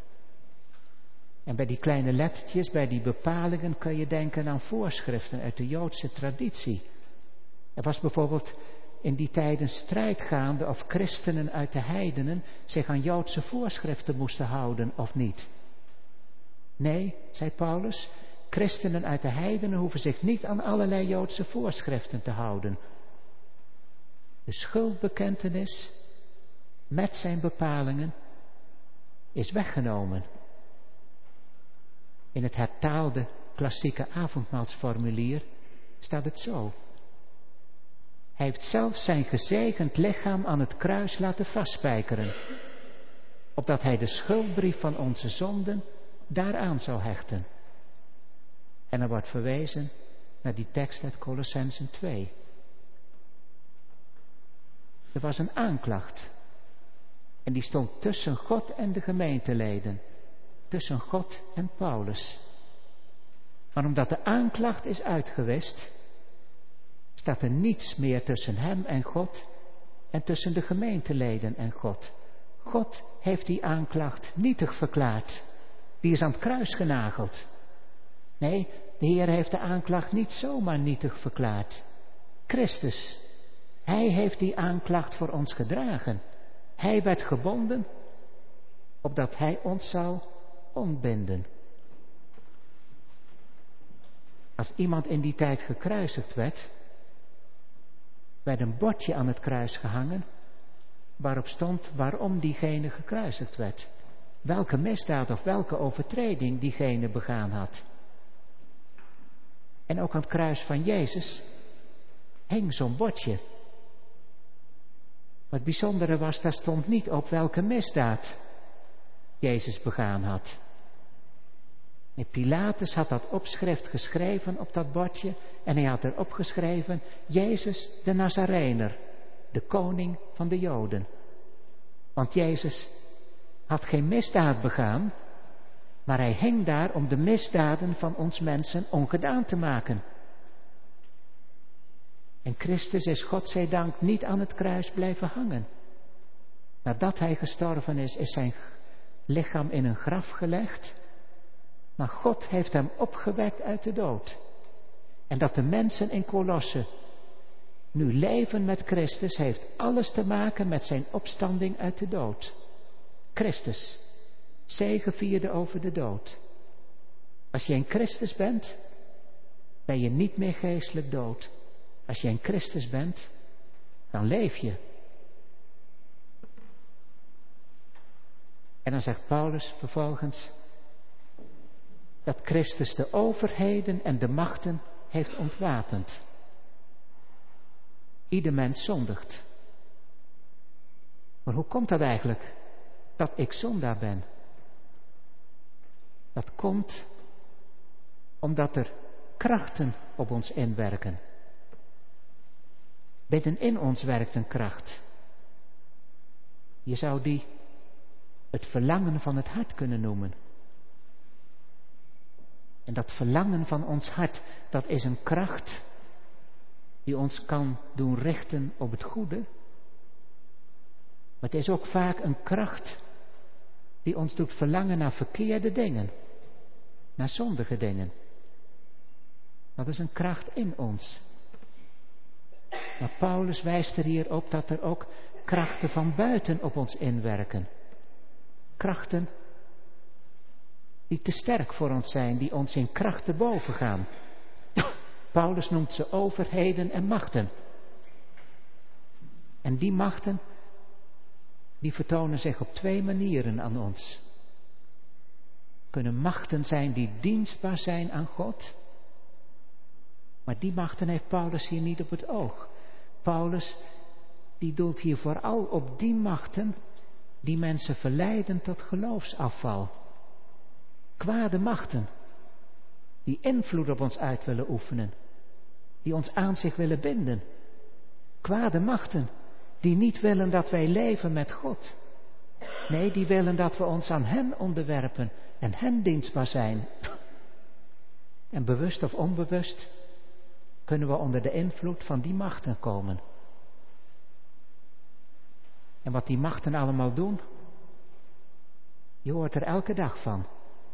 En bij die kleine lettertjes, bij die bepalingen, kun je denken aan voorschriften uit de Joodse traditie. Er was bijvoorbeeld in die tijd een strijd gaande of christenen uit de heidenen zich aan Joodse voorschriften moesten houden of niet. Nee, zei Paulus, christenen uit de heidenen hoeven zich niet aan allerlei Joodse voorschriften te houden. De schuldbekentenis met zijn bepalingen is weggenomen. In het hertaalde klassieke avondmaalsformulier staat het zo. Hij heeft zelf zijn gezegend lichaam aan het kruis laten vastspijkeren, opdat hij de schuldbrief van onze zonden daaraan zou hechten. En er wordt verwezen naar die tekst uit Kolossenzen 2. Er was een aanklacht. En die stond tussen God en de gemeenteleden. Tussen God en Paulus. Maar omdat de aanklacht is uitgewist, staat er niets meer tussen hem en God en tussen de gemeenteleden en God. God heeft die aanklacht nietig verklaard. Die is aan het kruis genageld. Nee, de Heer heeft de aanklacht niet zomaar nietig verklaard. Christus, Hij heeft die aanklacht voor ons gedragen. Hij werd gebonden, opdat Hij ons zou ontbinden. Als iemand in die tijd gekruisigd werd een bordje aan het kruis gehangen waarop stond waarom diegene gekruisigd werd. Welke misdaad of welke overtreding diegene begaan had. En ook aan het kruis van Jezus hing zo'n bordje. Maar het bijzondere was, daar stond niet op welke misdaad Jezus begaan had. En Pilatus had dat opschrift geschreven op dat bordje en hij had erop geschreven: Jezus de Nazarener, de koning van de Joden. Want Jezus had geen misdaad begaan, maar hij hing daar om de misdaden van ons mensen ongedaan te maken. En Christus is godzijdank niet aan het kruis blijven hangen. Nadat hij gestorven is zijn lichaam in een graf gelegd. Maar God heeft hem opgewekt uit de dood. En dat de mensen in Kolosse nu leven met Christus heeft alles te maken met zijn opstanding uit de dood. Christus zegevierde over de dood. Als je in Christus bent, ben je niet meer geestelijk dood. Als je in Christus bent, dan leef je. En dan zegt Paulus vervolgens dat Christus de overheden en de machten heeft ontwapend. Ieder mens zondigt. Maar hoe komt dat eigenlijk, dat ik zondaar ben? Dat komt omdat er krachten op ons inwerken. Binnenin ons werkt een kracht. Je zou die het verlangen van het hart kunnen noemen. En dat verlangen van ons hart, dat is een kracht die ons kan doen richten op het goede. Maar het is ook vaak een kracht die ons doet verlangen naar verkeerde dingen. Naar zondige dingen. Dat is een kracht in ons. Maar Paulus wijst er hier op dat er ook krachten van buiten op ons inwerken. Krachten die te sterk voor ons zijn, die ons in kracht te boven gaan. Paulus noemt ze overheden en machten. En die machten, die vertonen zich op twee manieren aan ons. Kunnen machten zijn die dienstbaar zijn aan God. Maar die machten heeft Paulus hier niet op het oog. Paulus, die doelt hier vooral op die machten die mensen verleiden tot geloofsafval. Kwade machten, die invloed op ons uit willen oefenen, die ons aan zich willen binden. Kwade machten, die niet willen dat wij leven met God. Nee, die willen dat we ons aan hen onderwerpen en hen dienstbaar zijn. En bewust of onbewust kunnen we onder de invloed van die machten komen. En wat die machten allemaal doen, je hoort er elke dag van.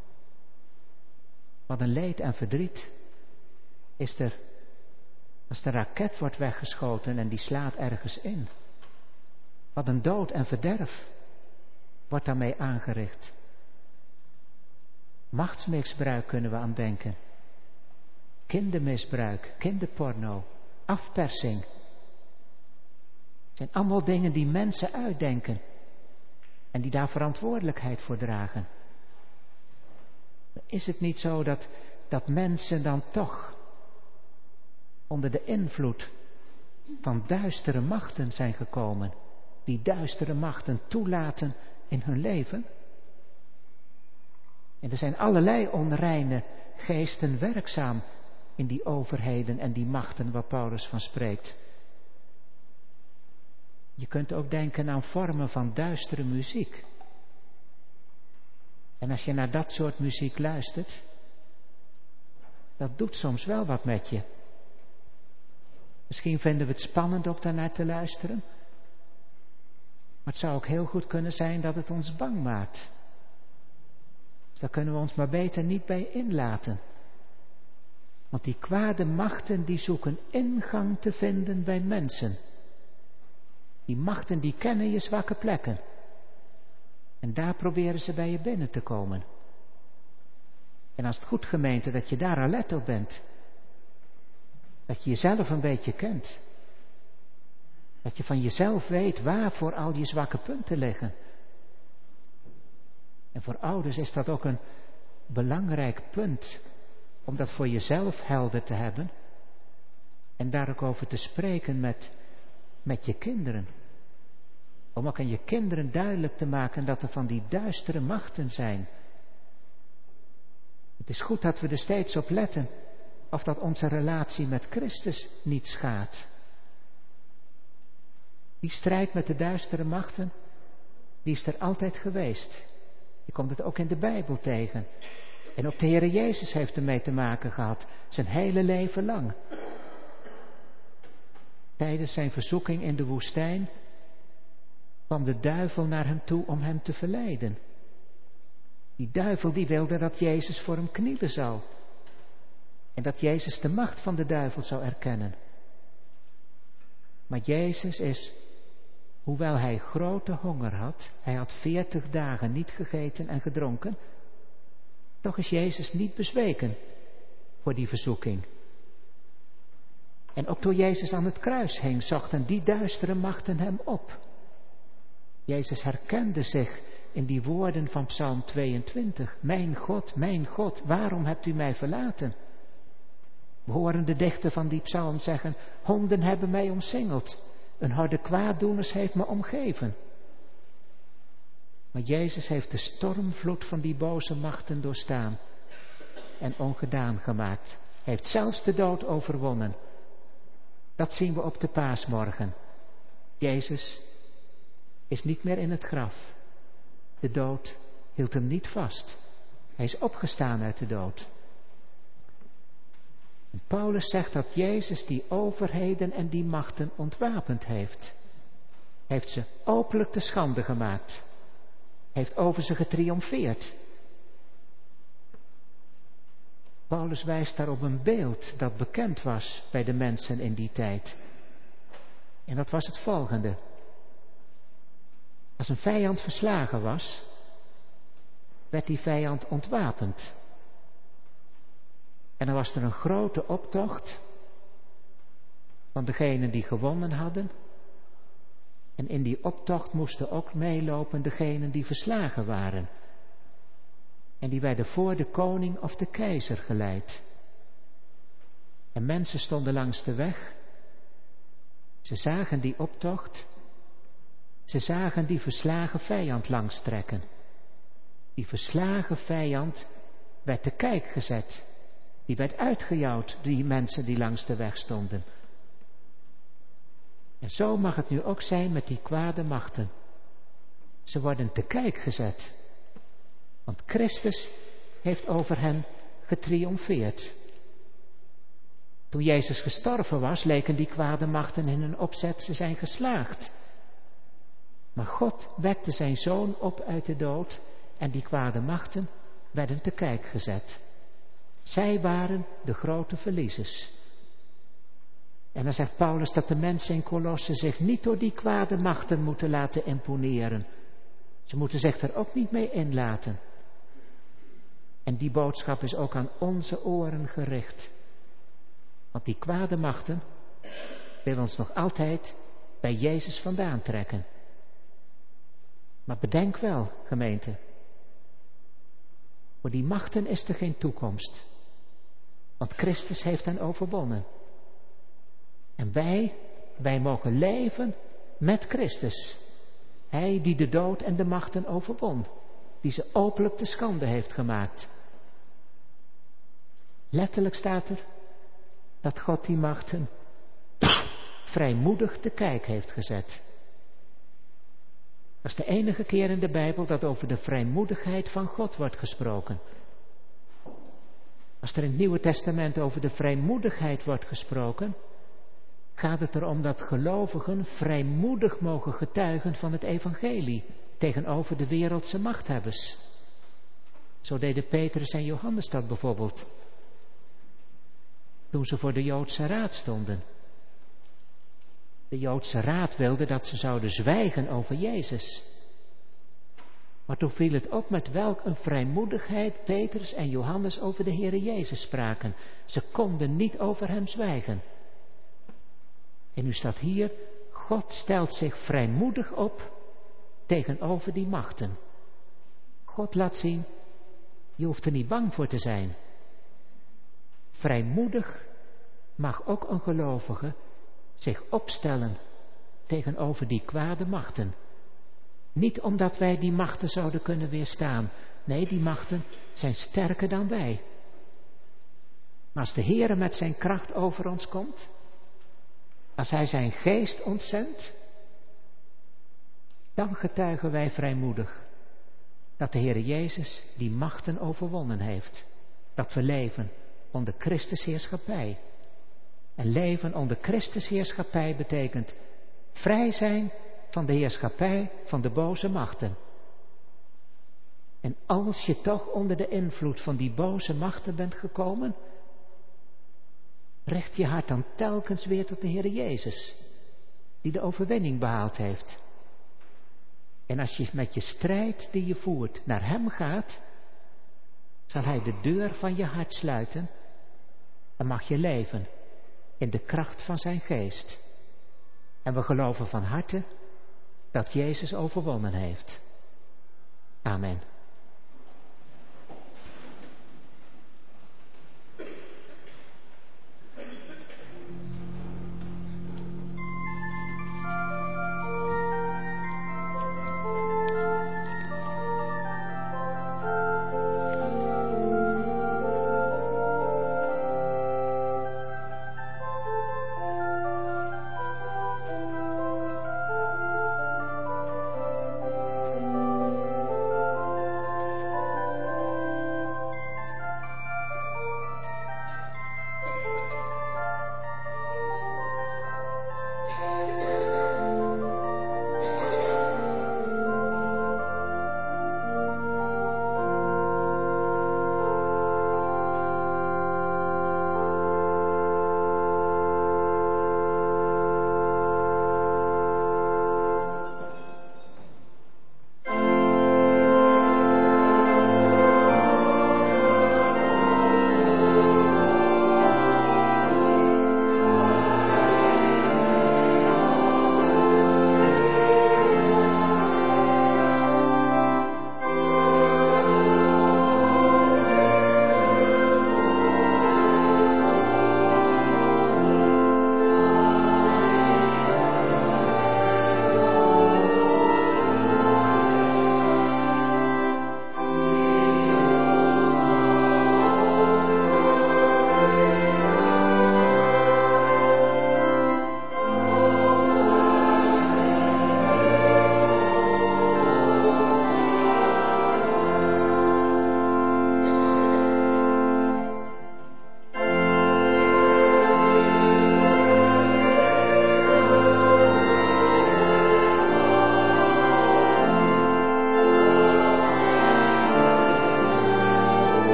Wat een leed en verdriet is er als de raket wordt weggeschoten en die slaat ergens in. Wat een dood en verderf wordt daarmee aangericht. Machtsmisbruik kunnen we aan denken. Kindermisbruik, kinderporno, afpersing. Het zijn allemaal dingen die mensen uitdenken en die daar verantwoordelijkheid voor dragen. Is het niet zo dat mensen dan toch onder de invloed van duistere machten zijn gekomen, die duistere machten toelaten in hun leven? En er zijn allerlei onreine geesten werkzaam in die overheden en die machten waar Paulus van spreekt. Je kunt ook denken aan vormen van duistere muziek. En als je naar dat soort muziek luistert, dat doet soms wel wat met je. Misschien vinden we het spannend om daarnaar te luisteren. Maar het zou ook heel goed kunnen zijn dat het ons bang maakt. Dus daar kunnen we ons maar beter niet bij inlaten. Want die kwade machten die zoeken ingang te vinden bij mensen. Die machten die kennen je zwakke plekken. En daar proberen ze bij je binnen te komen. En als het goed gemeente dat je daar alert op bent. Dat je jezelf een beetje kent. Dat je van jezelf weet waar voor al je zwakke punten liggen. En voor ouders is dat ook een belangrijk punt. Om dat voor jezelf helder te hebben. En daar ook over te spreken met je kinderen. Om ook aan je kinderen duidelijk te maken dat er van die duistere machten zijn. Het is goed dat we er steeds op letten of dat onze relatie met Christus niet schaadt. Die strijd met de duistere machten, die is er altijd geweest. Je komt het ook in de Bijbel tegen. En ook de Heere Jezus heeft ermee te maken gehad, zijn hele leven lang. Tijdens zijn verzoeking in de woestijn kwam de duivel naar hem toe om hem te verleiden. Die duivel die wilde dat Jezus voor hem knielen zou. En dat Jezus de macht van de duivel zou erkennen. Maar Jezus is, hoewel hij grote honger had, hij had 40 dagen niet gegeten en gedronken, toch is Jezus niet bezweken voor die verzoeking. En ook toen Jezus aan het kruis hing, zochten die duistere machten hem op. Jezus herkende zich in die woorden van Psalm 22. Mijn God, waarom hebt u mij verlaten? We horen de dichter van die psalm zeggen, honden hebben mij omsingeld, een horde kwaaddoeners heeft me omgeven. Maar Jezus heeft de stormvloed van die boze machten doorstaan en ongedaan gemaakt. Hij heeft zelfs de dood overwonnen. Dat zien we op de paasmorgen. Jezus is niet meer in het graf. De dood hield hem niet vast. Hij is opgestaan uit de dood. En Paulus zegt dat Jezus die overheden en die machten ontwapend heeft. Hij heeft ze openlijk te schande gemaakt. Hij heeft over ze getriomfeerd. Paulus wijst daar op een beeld dat bekend was bij de mensen in die tijd. En dat was het volgende. Als een vijand verslagen was, werd die vijand ontwapend. En dan was er een grote optocht van degenen die gewonnen hadden. En in die optocht moesten ook meelopen degenen die verslagen waren. En die werden voor de koning of de keizer geleid. En mensen stonden langs de weg. Ze zagen die optocht. Ze zagen die verslagen vijand langstrekken. Die verslagen vijand werd te kijk gezet. Die werd uitgejouwd door die mensen die langs de weg stonden. En zo mag het nu ook zijn met die kwade machten. Ze worden te kijk gezet. Want Christus heeft over hen getriomfeerd. Toen Jezus gestorven was, leken die kwade machten in hun opzet, ze zijn geslaagd. Maar God wekte zijn zoon op uit de dood en die kwade machten werden te kijk gezet. Zij waren de grote verliezers. En dan zegt Paulus dat de mensen in Kolosse zich niet door die kwade machten moeten laten imponeren. Ze moeten zich er ook niet mee inlaten. En die boodschap is ook aan onze oren gericht. Want die kwade machten willen ons nog altijd bij Jezus vandaan trekken. Maar bedenk wel, gemeente. Voor die machten is er geen toekomst. Want Christus heeft hen overwonnen. En wij mogen leven met Christus. Hij die de dood en de machten overwon. Die ze openlijk te schande heeft gemaakt. Letterlijk staat er dat God die machten vrijmoedig te kijk heeft gezet. Dat is de enige keer in de Bijbel dat over de vrijmoedigheid van God wordt gesproken. Als er in het Nieuwe Testament over de vrijmoedigheid wordt gesproken, gaat het erom dat gelovigen vrijmoedig mogen getuigen van het evangelie tegenover de wereldse machthebbers. Zo deden Petrus en Johannes dat bijvoorbeeld, toen ze voor de Joodse Raad stonden. De Joodse Raad wilde dat ze zouden zwijgen over Jezus. Maar toen viel het op met welk een vrijmoedigheid Petrus en Johannes over de Heere Jezus spraken. Ze konden niet over hem zwijgen. En nu staat hier, God stelt zich vrijmoedig op tegenover die machten. God laat zien, je hoeft er niet bang voor te zijn. Vrijmoedig mag ook een gelovige zich opstellen tegenover die kwade machten. Niet omdat wij die machten zouden kunnen weerstaan. Nee, die machten zijn sterker dan wij. Maar als de Heere met zijn kracht over ons komt, als hij zijn geest ontzendt, dan getuigen wij vrijmoedig dat de Heere Jezus die machten overwonnen heeft. Dat we leven onder Christus heerschappij. En leven onder Christus heerschappij betekent vrij zijn van de heerschappij van de boze machten. En als je toch onder de invloed van die boze machten bent gekomen, richt je hart dan telkens weer tot de Heere Jezus, die de overwinning behaald heeft. En als je met je strijd die je voert naar hem gaat, zal hij de deur van je hart sluiten en mag je leven in de kracht van zijn geest. En we geloven van harte dat Jezus overwonnen heeft. Amen.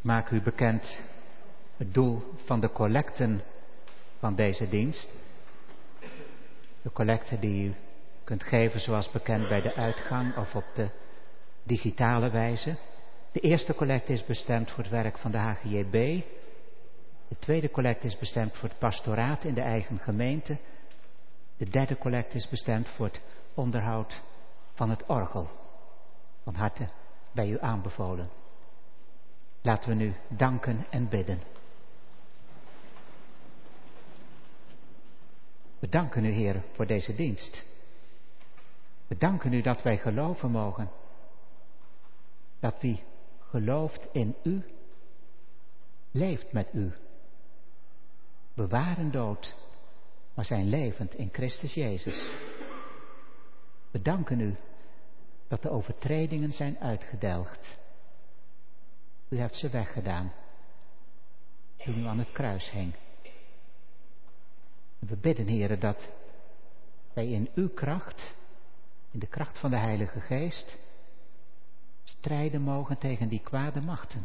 maak u bekend het doel van de collecten van deze dienst. De collecten die u kunt geven zoals bekend bij de uitgang of op de digitale wijze. De eerste collecte is bestemd voor het werk van de HGJB. De tweede collecte is bestemd voor het pastoraat in de eigen gemeente. De derde collecte is bestemd voor het onderhoud van het orgel. Van harte bij u aanbevolen. Laten we nu danken en bidden. We danken u, Heer, voor deze dienst. We danken u dat wij geloven mogen. Dat wie gelooft in u, leeft met u. We waren dood, maar zijn levend in Christus Jezus. We danken u dat de overtredingen zijn uitgedelgd. U hebt ze weggedaan, toen u aan het kruis hing. We bidden, Heere, dat wij in uw kracht, in de kracht van de Heilige Geest, strijden mogen tegen die kwade machten.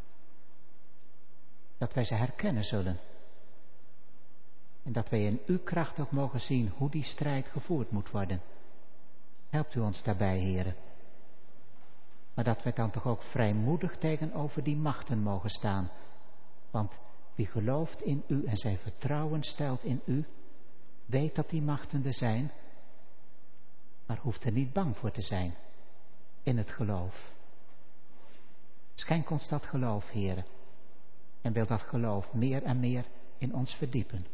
Dat wij ze herkennen zullen. En dat wij in uw kracht ook mogen zien hoe die strijd gevoerd moet worden. Helpt u ons daarbij, Heere. Maar dat wij dan toch ook vrijmoedig tegenover die machten mogen staan. Want wie gelooft in u en zijn vertrouwen stelt in u, weet dat die machten er zijn, maar hoeft er niet bang voor te zijn in het geloof. Schenk ons dat geloof, Heere, en wil dat geloof meer en meer in ons verdiepen.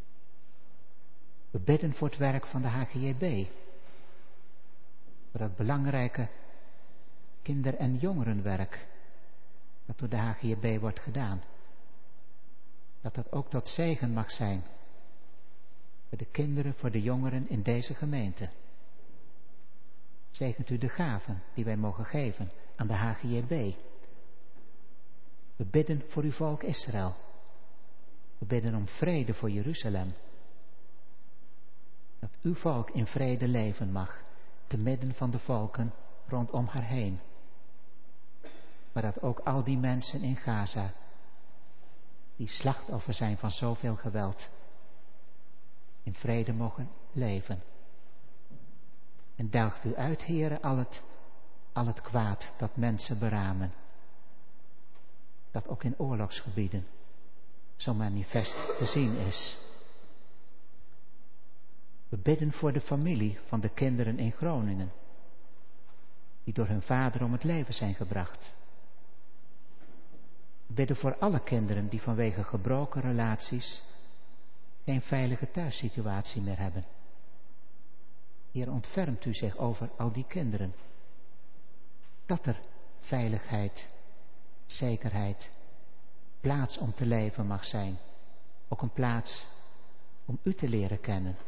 We bidden voor het werk van de HGJB, voor dat belangrijke kinder- en jongerenwerk dat door de HGJB wordt gedaan. Dat dat ook tot zegen mag zijn voor de kinderen, voor de jongeren in deze gemeente. Zegent u de gaven die wij mogen geven aan de HGJB. We bidden voor uw volk Israël. We bidden om vrede voor Jeruzalem. Dat uw volk in vrede leven mag, te midden van de volken rondom haar heen. Maar dat ook al die mensen in Gaza, die slachtoffer zijn van zoveel geweld, in vrede mogen leven. En delgt u uit, Heere, al het kwaad dat mensen beramen. Dat ook in oorlogsgebieden zo manifest te zien is. We bidden voor de familie van de kinderen in Groningen, die door hun vader om het leven zijn gebracht. We bidden voor alle kinderen die vanwege gebroken relaties geen veilige thuissituatie meer hebben. Heer, ontfermt u zich over al die kinderen. Dat er veiligheid, zekerheid, plaats om te leven mag zijn. Ook een plaats om u te leren kennen.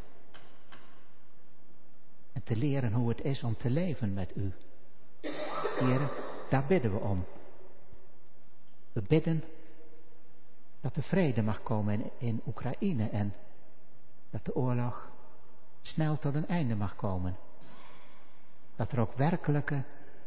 En te leren hoe het is om te leven met u. Heer, daar bidden we om. We bidden dat er vrede mag komen in Oekraïne en dat de oorlog snel tot een einde mag komen. Dat er ook werkelijke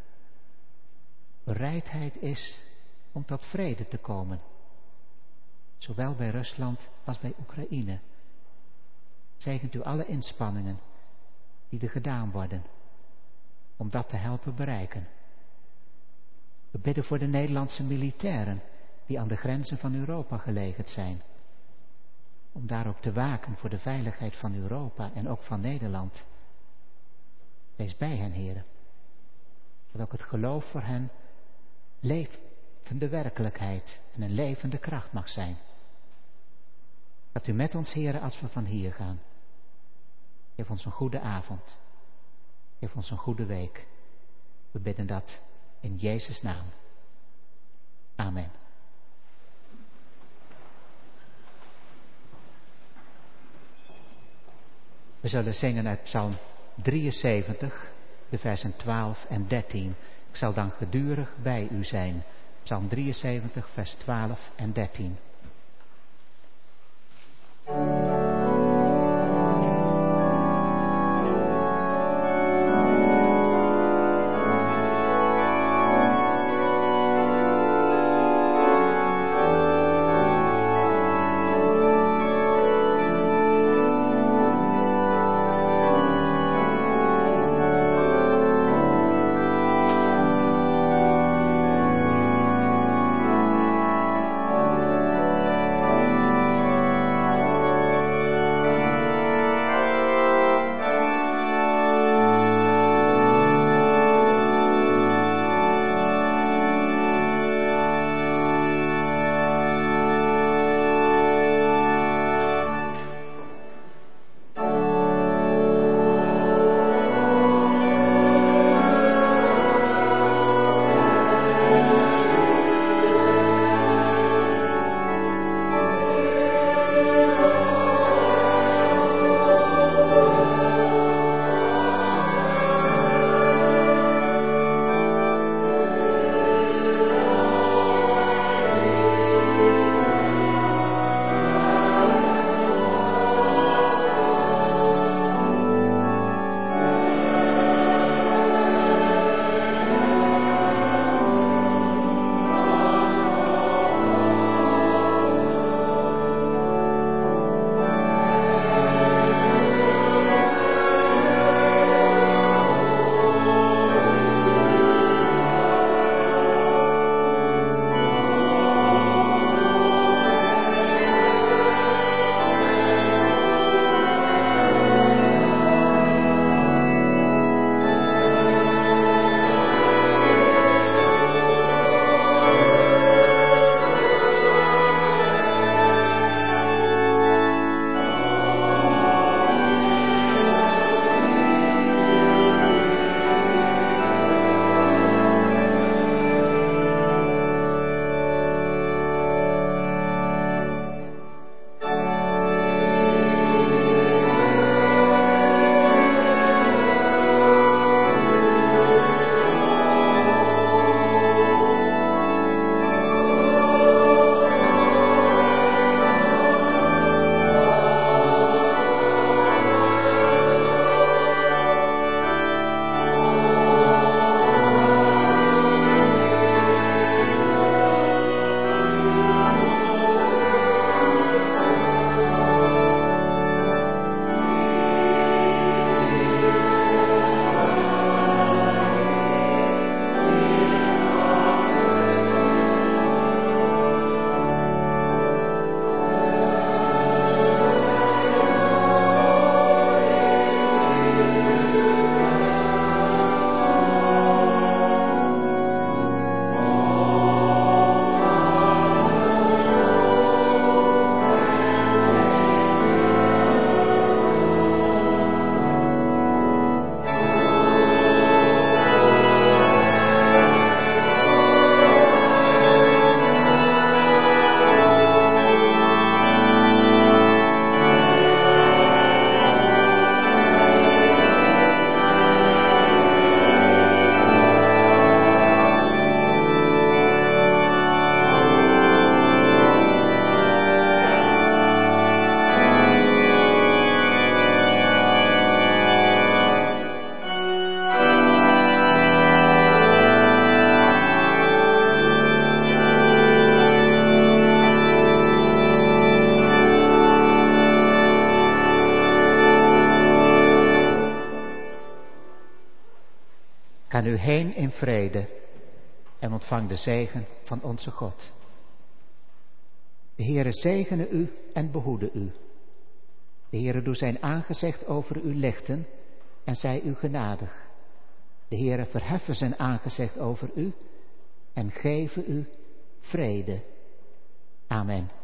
bereidheid is om tot vrede te komen. Zowel bij Rusland als bij Oekraïne. Zegent u alle inspanningen die er gedaan worden om dat te helpen bereiken. We bidden voor de Nederlandse militairen die aan de grenzen van Europa gelegerd zijn. Om daar ook te waken voor de veiligheid van Europa en ook van Nederland. Wees bij hen, heren. Dat ook het geloof voor hen levende werkelijkheid en een levende kracht mag zijn. Dat u met ons, heren, als we van hier gaan. Geef ons een goede avond. Geef ons een goede week. We bidden dat in Jezus' naam. Amen. We zullen zingen uit Psalm 73, de versen 12 en 13. Ik zal dan gedurig bij u zijn. Psalm 73, vers 12 en 13. nu heen in vrede en ontvang de zegen van onze God. De Heere zegene u en behoede u. De Heere doe zijn aangezicht over u lichten en zij u genadig. De Heere verheffen zijn aangezicht over u en geven u vrede. Amen.